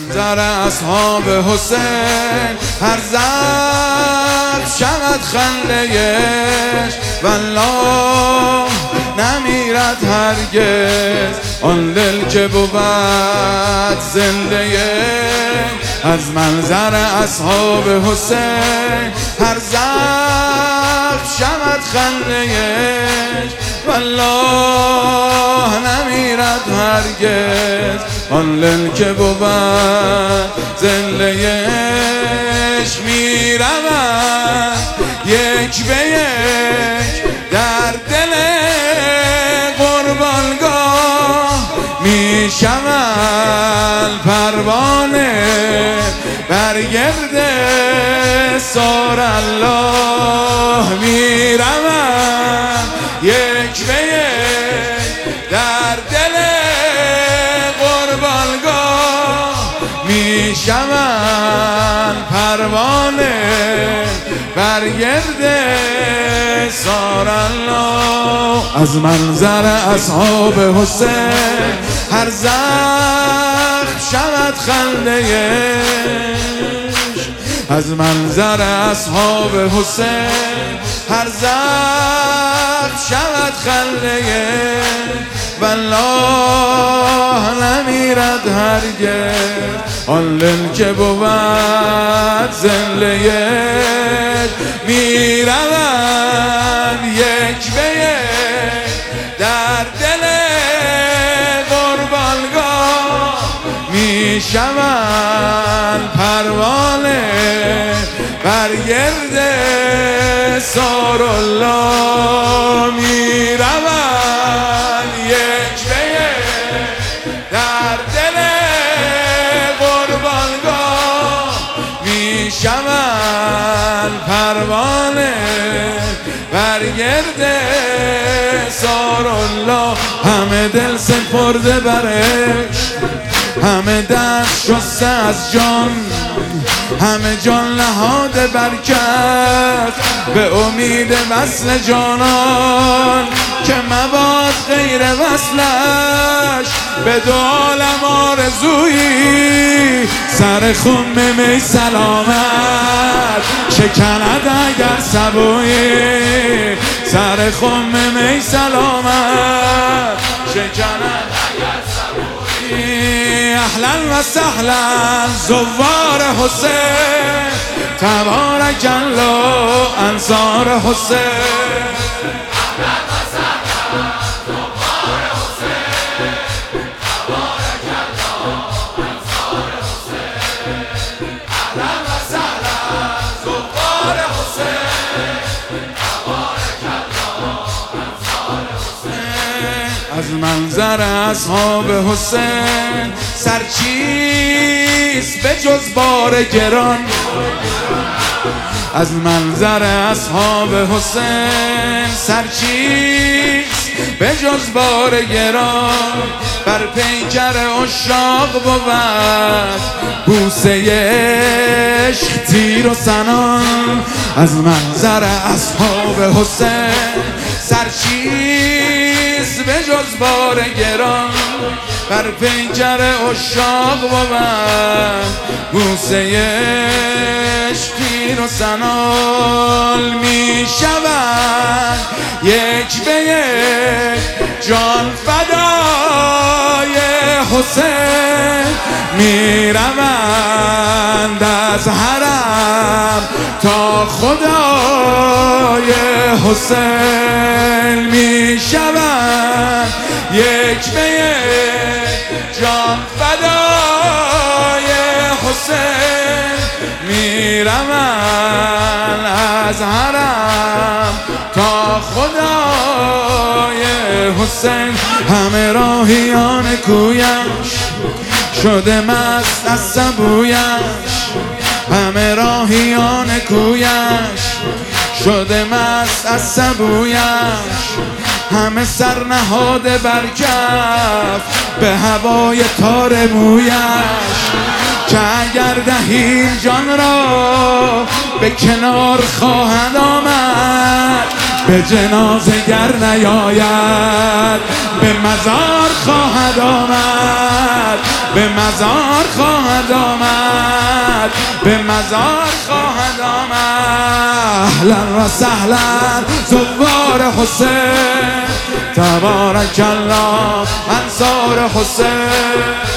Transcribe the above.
منظر اصحاب حسین هر ضرب شود خنده‌اش والله نمیرد هرگز آن دل که بود زنده. از منظر اصحاب حسین هر ضرب شود خنده‌اش والله نمیرد هرگز آن دل که بود زنده‌اش. میروند یک به یک در دل قربانگاه میشوند پروانه بر گرد سار الله. میروند یک به یک در دل قربانگاه میشوند پروانه بر گرد سار الله. از منظر اصحاب حسین هر زخم شود خنده‌اش. از منظر اصحاب حسین هر زخم شود خنده‌اش والله نمیرد هرگز آن دل که بود زنده‌اش. میروند یک به یک در دل قربانگاه میشوند پروانه بر گرد سار الله. میروند یک به یک در دل قربانگاه میشوند پروانه بر گرد سار الله. همه دل سپرده برش، همه دست شسته از جان، همه جان نهاده برکت به امید وصل جانان که مباد غیر وصلش به دو عالم آرزویی سر خم می سلامت شکند اگر سبویی سر خم می سلامت شکند اگر سبویی. اهلا و سهلا زوار حسین تبارک الله انصار حسین. اهلا و سهلا زوار حسین تبارک الله انصار حسین. اهلا و سهلا زوار حسین تبارک الله انصار حسین. از منظر اصحاب حسین سرچیست به جز بار گران. از منظر اصحاب حسین سرچیست به جز بار گران. بر پیکر عشاق بود بوسه عشق تیر و سنان. از منظر اصحاب حسین سرچیست به جز بار گران. بر پیکر عشاق بود بوسه عشق تیر و سنان. می شوند یک به یک جان فدای حسین. می روند از حرم تا خدای حسین. می شوند یک به یک جان فدای حسین. می روند از حرم تا خدای حسین. همه راهیان کویش شده مست از سبویش. همه راهیان کویش شده مست از سبویش. همه سر نهاده بر کف به هوای تار مویش که اگر دهیم جان را به کنار خواهد آمد به جنازه گر نیاید به مزار خواهد آمد، به مزار خواهد آمد، به مزار خواهد آمد. اهلا و سهلا زوار حسین، تبارک الله انصار حسین.